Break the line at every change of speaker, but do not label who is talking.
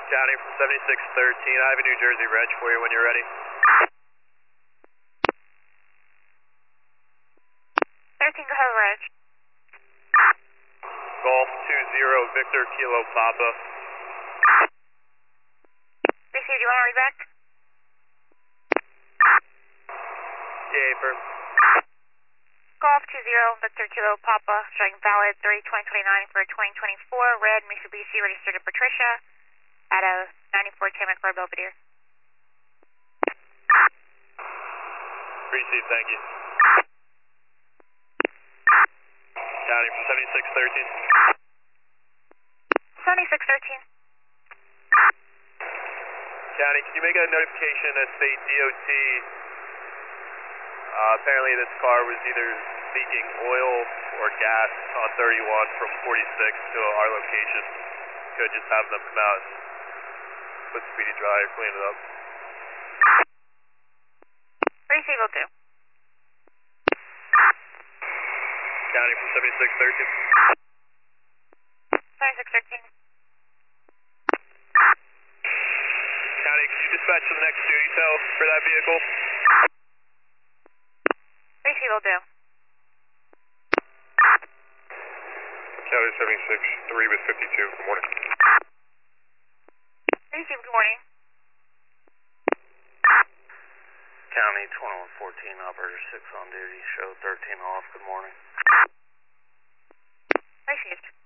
County from 7613. I have a New Jersey reg for you when you're ready.
13, go ahead, reg.
Golf 20 Victor Kilo Papa.
Received, you want to read back?
Yeah, firm.
Golf 20 Victor Kilo Papa, striking valid 3/2029 for 2024, red Mitsubishi registered to Patricia at a 94 Tamak Road, Belvedere.
Received, thank you. County from 7613.
7613.
County, can you make a notification that state DOT, apparently this car was either leaking oil or gas on 31 from 46 to our location. Could just have them come out and put Speedy Dry or clean it up.
Receive, will do.
County from 7613.
7613.
County, can you dispatch to the next duty cell for that vehicle?
Receive, will do.
County 76-3 with 52. Good morning.
Receive, good morning.
County 2114, operator 6 on duty, show 13 off, good morning.
Received.